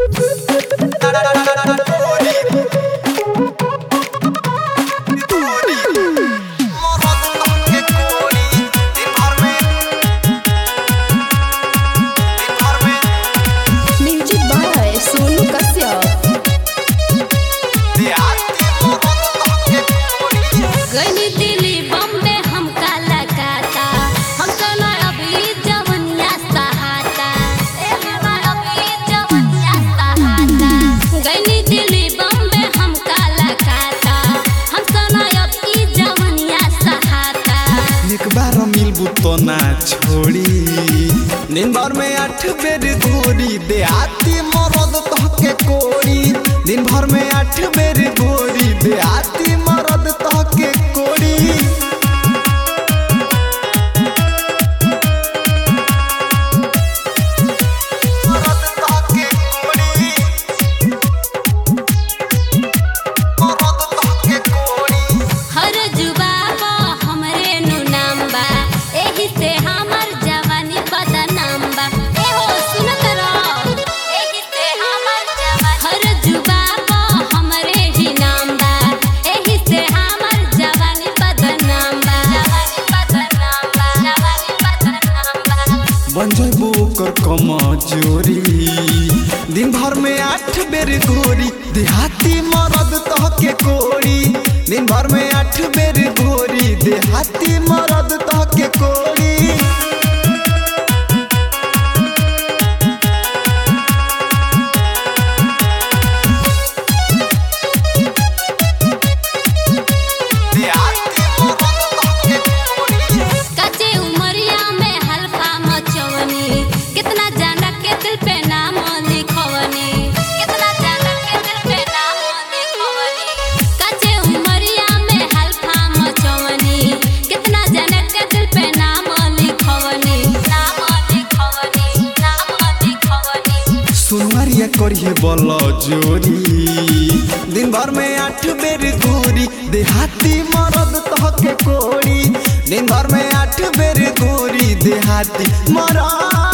तो ना छोड़ी दिन भर में 8 बेर गोरी देहाती मरद तहके कोड़ी। दिन भर में 8 बेर गोरी देहाती मरद तहके कोड़ी। बन जाबो कर कमजोरी दिन भर में 8 बेर गोरी देहाती मरद तहके कोड़ी। दिन भर में 8 बेर गोरी देहाती मरद तहके कोड़ी। सुनवारिया करिए बल जोरी दिन भर में 8 बेर गोरी देहाती मरद तहके कोड़ी। दिन भर में 8 बेर गोरी देहाती मरद